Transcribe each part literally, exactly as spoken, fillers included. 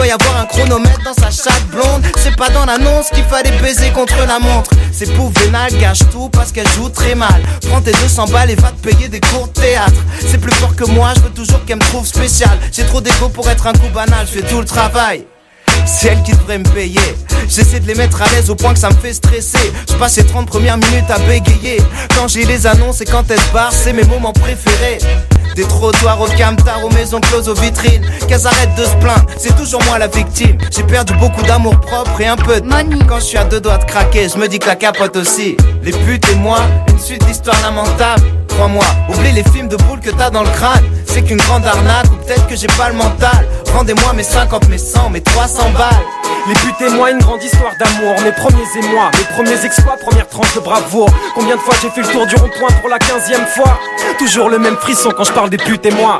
doit y avoir un chronomètre dans sa chatte blonde. C'est pas dans l'annonce qu'il fallait baiser contre la montre. C'est pour vénal, gâche tout parce qu'elle joue très mal. Prends tes deux cents balles et va te payer des cours de théâtre. C'est plus fort que moi, je veux toujours qu'elle me trouve spécial. J'ai trop d'ego pour être un coup banal, je fais tout le travail. C'est elle qui devrait me payer. J'essaie de les mettre à l'aise au point que ça me fait stresser. Je passe les trente premières minutes à bégayer. Quand j'ai les annonces et quand elles se barrent, c'est mes moments préférés. Des trottoirs au camtar, aux maisons closes, aux vitrines. Qu'elles arrêtent de se plaindre, c'est toujours moi la victime. J'ai perdu beaucoup d'amour propre et un peu de money. Quand je suis à deux doigts de craquer, je me dis que la capote aussi. Les putes et moi, une suite d'histoires lamentables. Crois-moi, oublie les films de boules que t'as dans le crâne. C'est qu'une grande arnaque ou peut-être que j'ai pas le mental. Rendez-moi mes cinquante, mes cent, mes trois cents balles. Les buts et moi, une grande histoire d'amour. Mes premiers émois, mes premiers exploits, première tranche de bravoure. Combien de fois j'ai fait le tour du rond-point pour la quinzième fois. Toujours le même frisson quand je parle des putes et moi.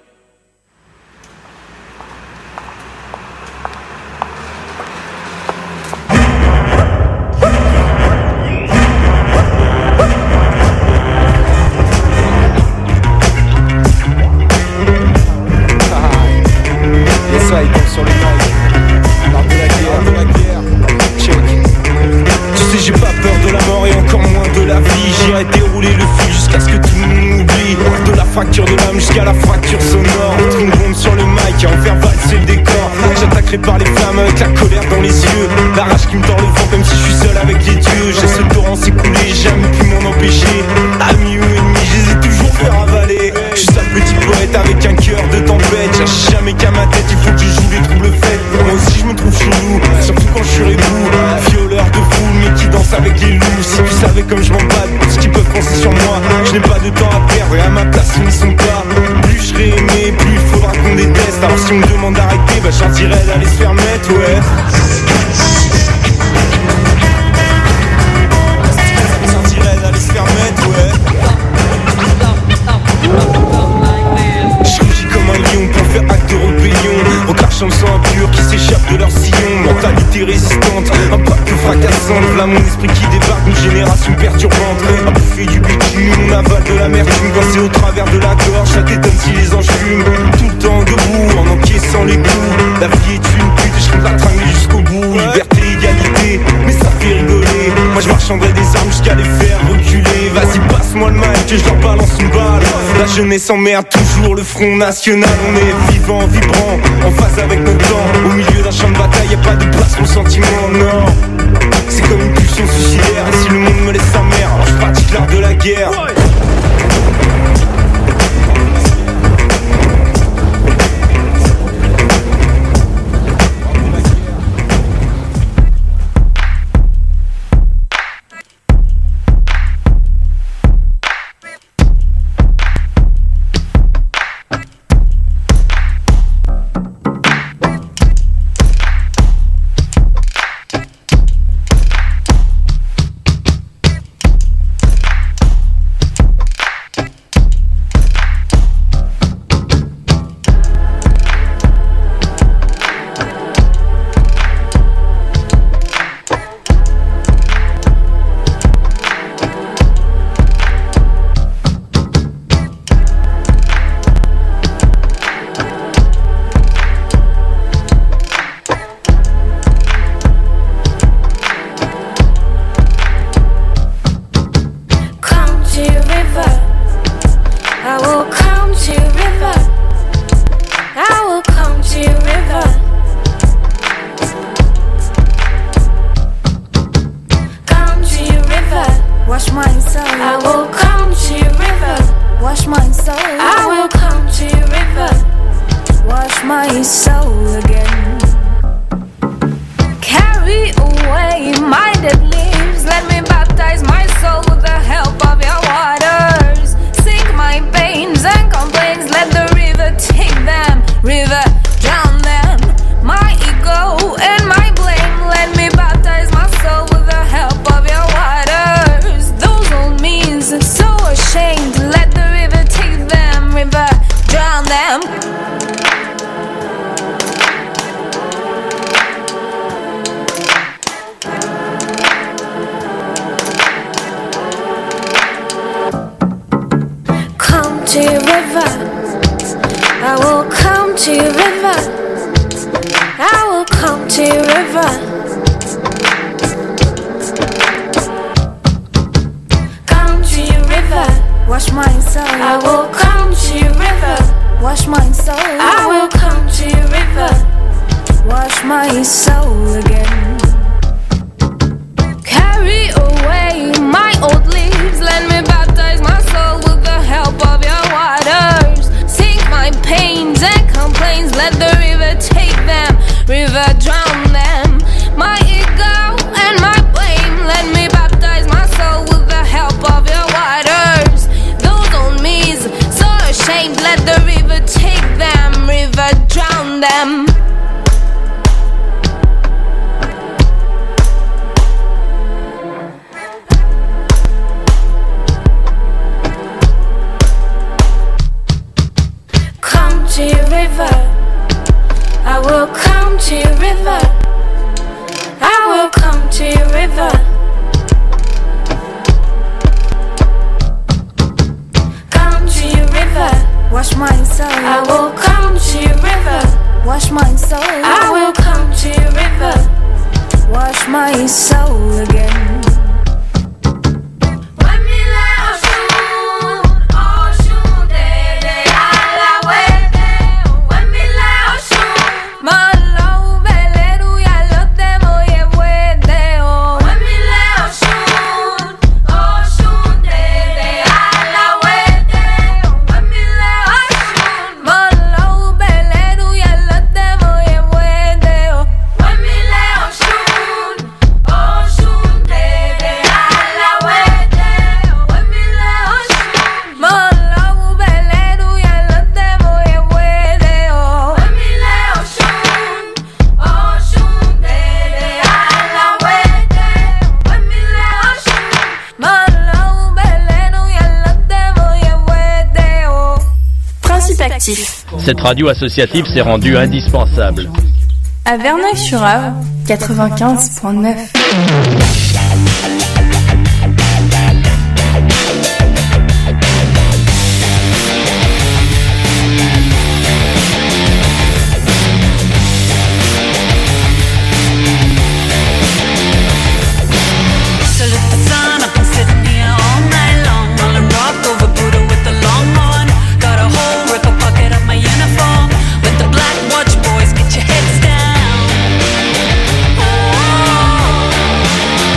Ça, il tombe sur le mic. L'art de la guerre, de la guerre. Check. Tu sais, j'ai pas peur de la mort et encore moins de la vie. J'irai dérouler le fil jusqu'à ce que tout le monde m'oublie. De la fracture de l'âme jusqu'à la fracture sonore. Entre une bombe sur le mic et en faire valser le décor. J'attaquerai par les flammes avec la colère dans les yeux. La rage qui me tord le vent comme si je suis seul avec les dieux. J'ai ce torrent s'écouler, j'ai jamais pu m'en empêcher. Amis ou ennemis, je les ai toujours fait ravaler. Je suis un petit poète avec un cœur de tempête. Cherche jamais qu'à ma tête, il faut que je joue les troubles faits. Moi aussi je me trouve chelou, surtout quand je suis rebou. Violeur de foule mais qui danse avec les loups. Si tu savais comme je m'en bats, ce qu'ils peuvent penser sur moi. Je n'ai pas de temps à perdre et à ma place ils n'y sont pas. Plus je serai aimé, plus il faudra qu'on déteste. Alors si on me demande d'arrêter, bah j'en dirais d'aller se faire mettre, ouais. J'en dirais d'aller se faire mettre, ouais. Comme un lion pour faire acte de rébellion. En crachant le sang impur qui s'échappe de leur sillon. Mentalité résistante, un peuple fracassant. Voilà mon esprit qui débarque, une génération perturbante. À bouffer du bitume, on avale de l'amertume. Quand c'est au travers de la gorge, ça t'étonne si les anges fument. Tout le temps debout, en encaissant les coups. La vie est une pute et je compte la tringler jusqu'au bout. Liberté, égalité, mais ça fait rigoler. Moi je marchanderai des armes jusqu'à les faire reculer. Vas-y passe-moi le mic que je leur balance une balle. La jeunesse emmerde toujours le Front National. On est vivant, vibrant, en phase avec notre temps. Au milieu d'un champ de bataille, y'a pas de place pour le sentiment, non. C'est comme une pulsion suicidaire. Et si le monde me laisse sa mère, alors je pratique l'art de la guerre. to your river. I will come to your river. I river. Come to your river. Wash my soul. I will come to your river. Wash my soul. I will come to your river. Wash my soul again. Carry away my old leaves. Let me baptize my soul with the help of your waters. Sink my pains and complaints. Let the river take them. River drown them. My ego and my blame. Let me baptize my soul with the help of your waters. Those on me's so ashamed. Let the river take them. River drown them. To your river, I will come to your river. I will come to your river. Come to your river. Wash my soul. I will come to your river. Wash my soul. I will come to your river. Wash my soul again. Cette radio associative s'est rendue indispensable. À Verneuil-sur-Avre, quatre-vingt-quinze virgule neuf. Boys, get your heads down. Oh,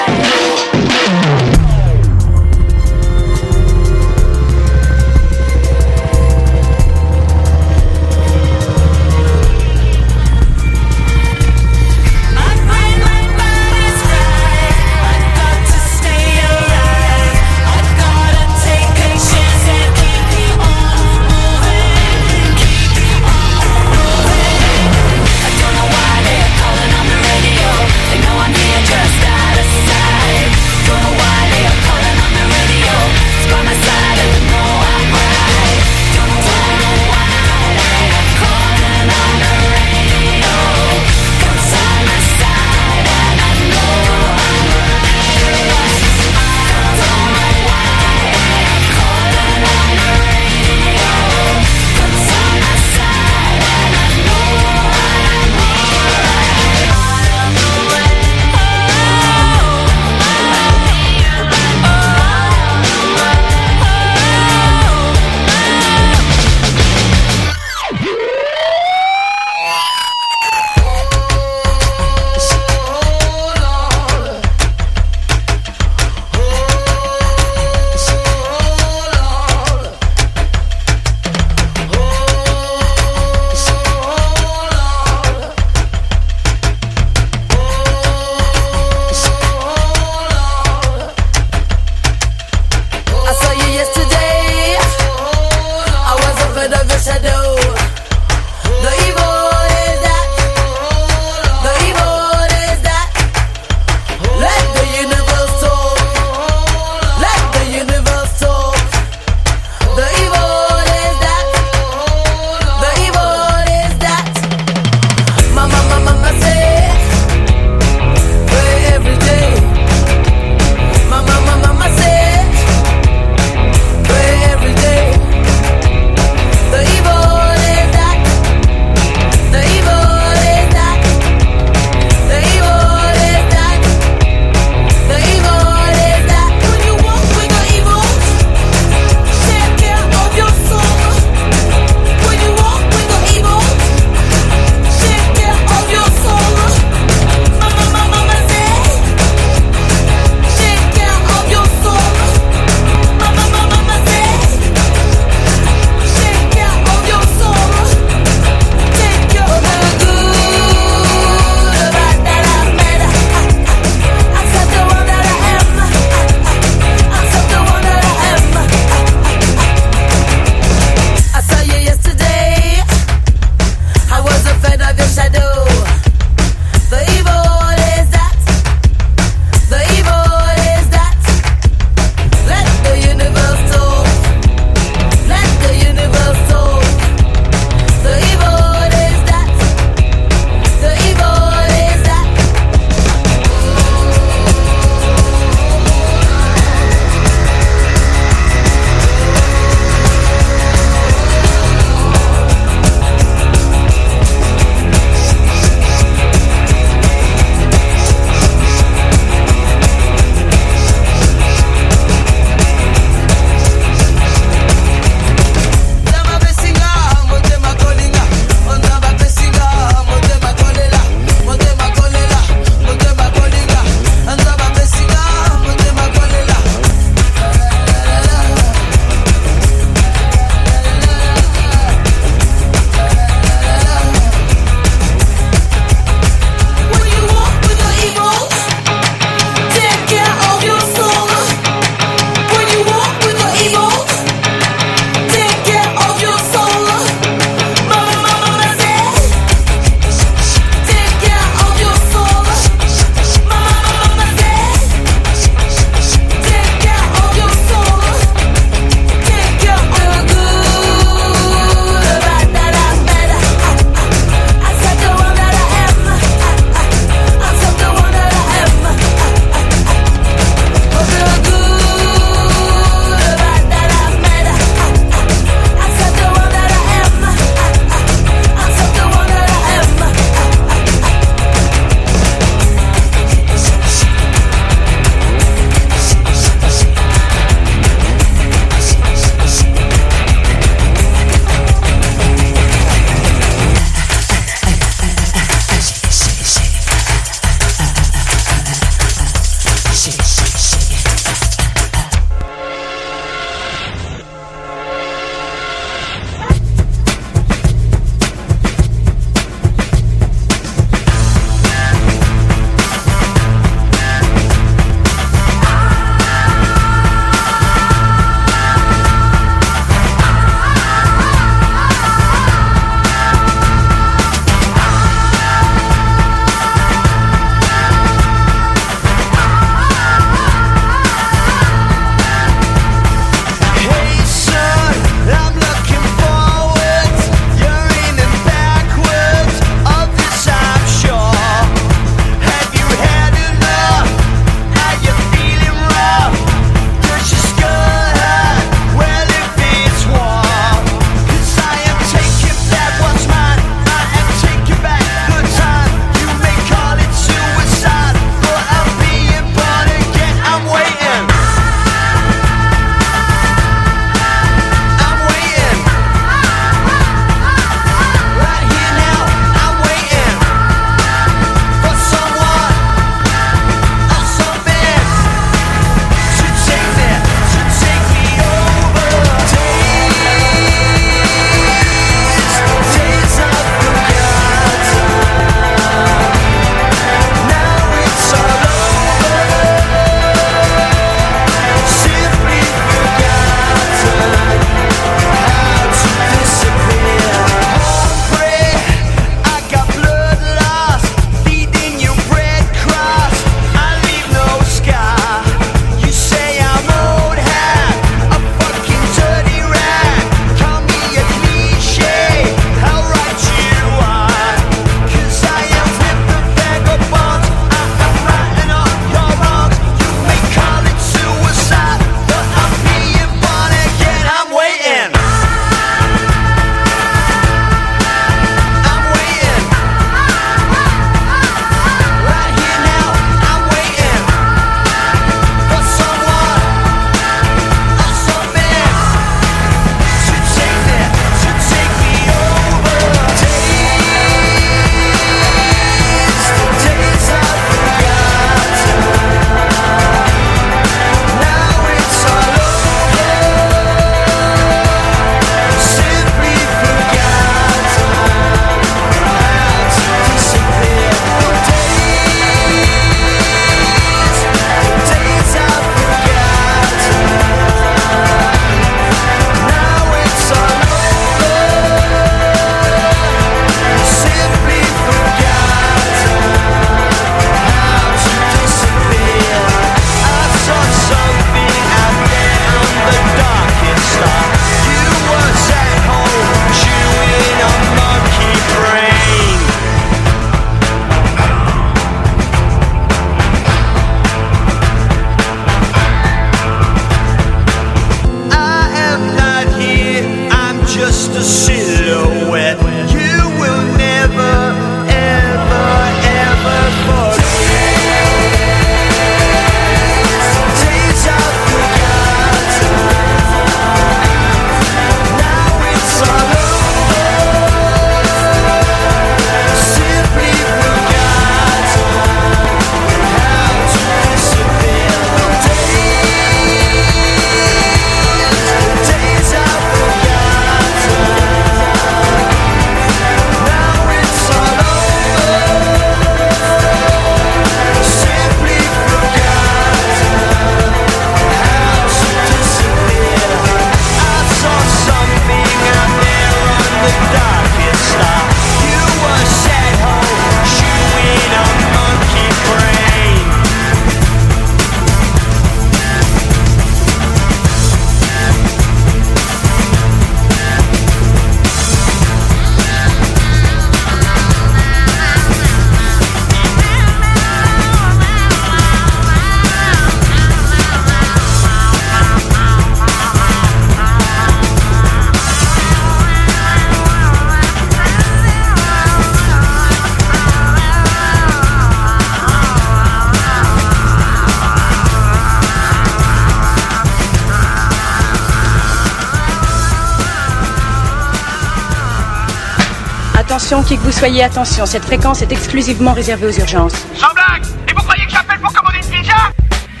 Attention, qui que vous soyez, attention, cette fréquence est exclusivement réservée aux urgences. Sans blague! Et vous croyez que j'appelle pour commander une pizza?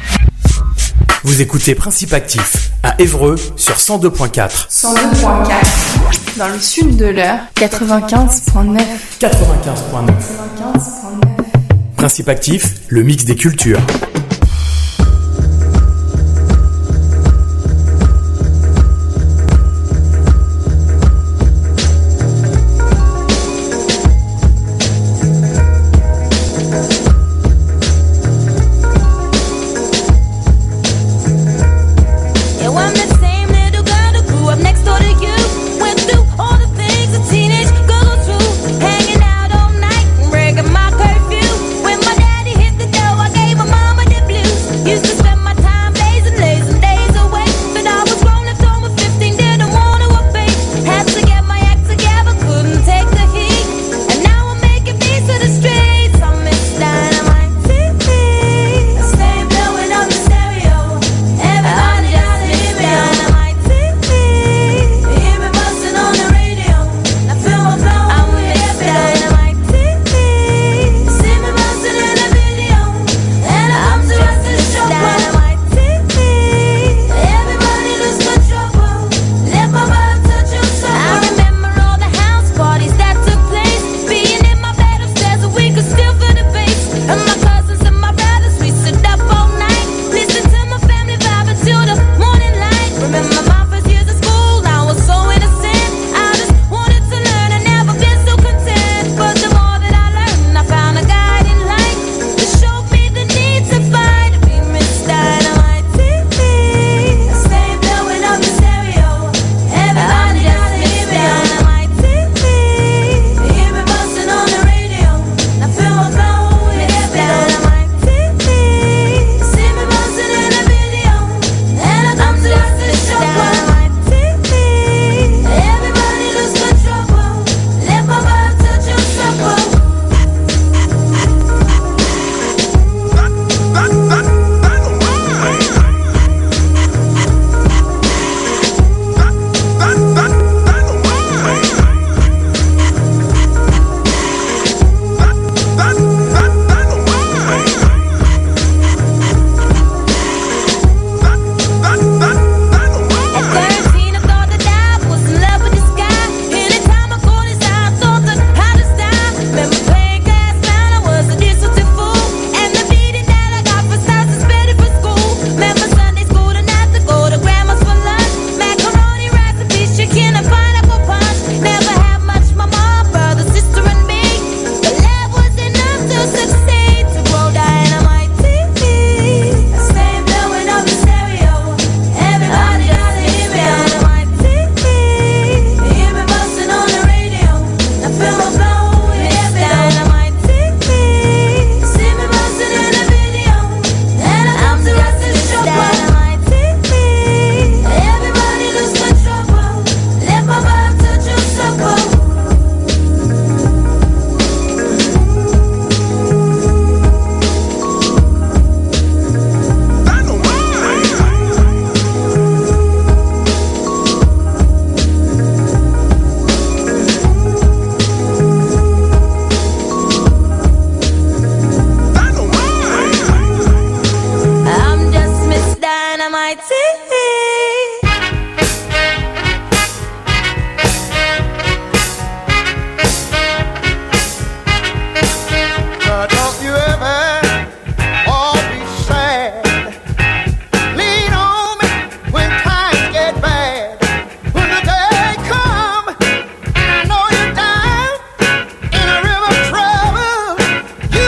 Vous écoutez Principe Actif à Évreux sur cent deux point quatre. cent deux point quatre. Dans le sud de l'heure, quatre-vingt-quinze point neuf. quatre-vingt-quinze point neuf. quatre-vingt-quinze point neuf. Principe Actif, le mix des cultures.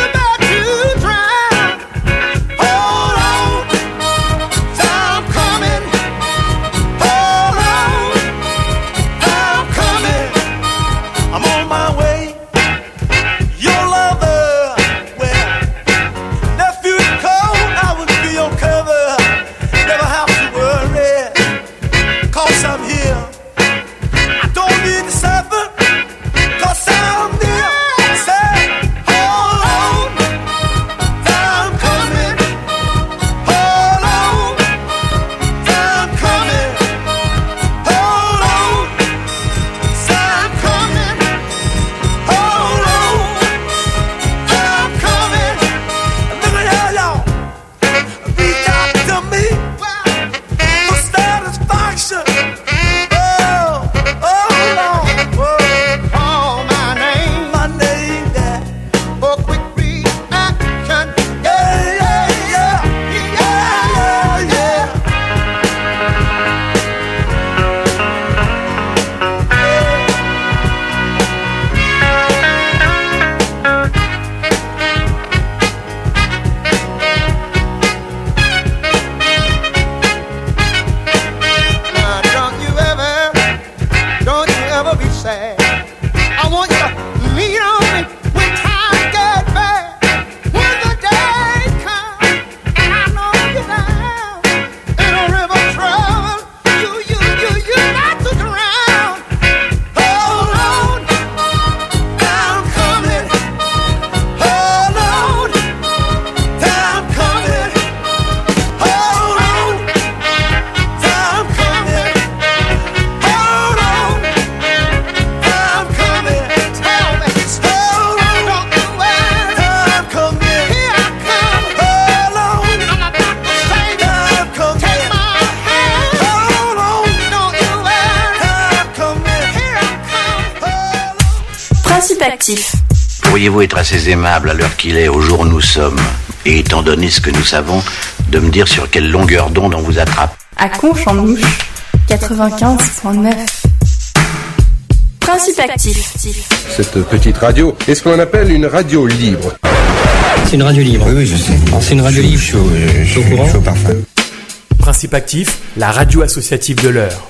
Coming Actif. Pourriez-vous être assez aimable à l'heure qu'il est, au jour où nous sommes, et étant donné ce que nous savons, de me dire sur quelle longueur d'onde on vous attrape? À Conche-en-Ouche, quatre-vingt-quinze virgule neuf. Principe Actif. Cette petite radio est ce qu'on appelle une radio libre. C'est une radio libre. Oui, oui, je sais. C'est une radio libre. Je suis au, je, je, je suis au parfum. Principe Actif, la radio associative de l'heure.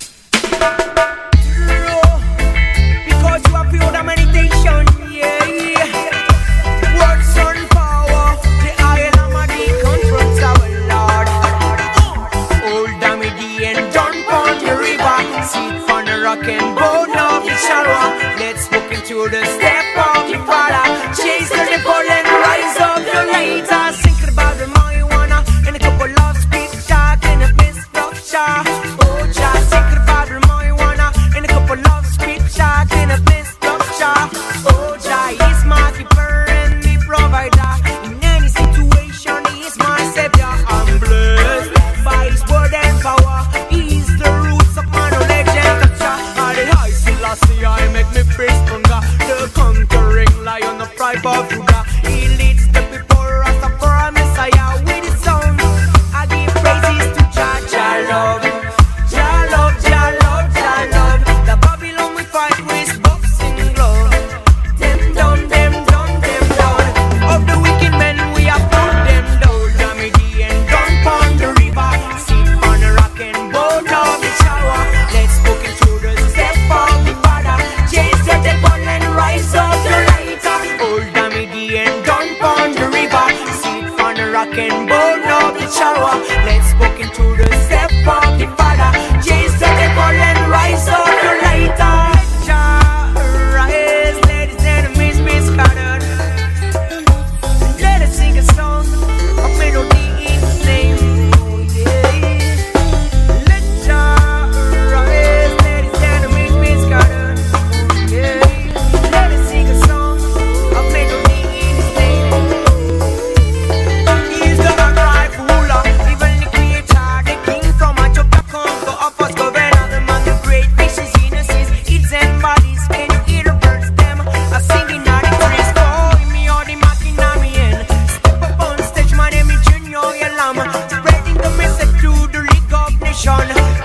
Let's walk into the step of the Father. Chase the devil and rise up the later. Thinking about the marijuana and a couple of speed talk and a miss structure. Oh, just thinking about the marijuana and a couple of speed talk and a miss structure. Oh, just he's my keeper and the provider. In any situation, he's my savior. I'm blessed by his word and power. He's the roots of my knowledge and culture. I see I make me feel stronger. The conquering lion of tribe of Judah. He leads the people Rastafari Messiah with his song. I give praises to Jah, Jah love, Jah love, Jah love, Jah love. The Babylon we fight with boxing glove. Them down, them down, them down. Of the wicked men we have put them down. Damidi and down pon the river. Sit on the rock and boat of the shower. Let's walk into the step of the chase the devil and rise up the lighter. Old Damidi and down pon the river. Sit on the rock and bone of the shower. Let's walk into the step of the Father. Chase the devil and rise up the lighter. Let Jah rise, let his enemies be scattered. Let us sing a song of melody in his name. Oh, yeah. Let Jah rise, let his enemies be scattered. Let us sing a song of melody in his name. He's the upright ruler, even the creator, the king from a job to conquer, of us governor, the man, the great fishes, innocence, it's and bodies, can you hear the birds, them, a singing out the trees, call me or the machinarian, step up on stage, my name is Junior Yalam, spreading the message to the League of Nations.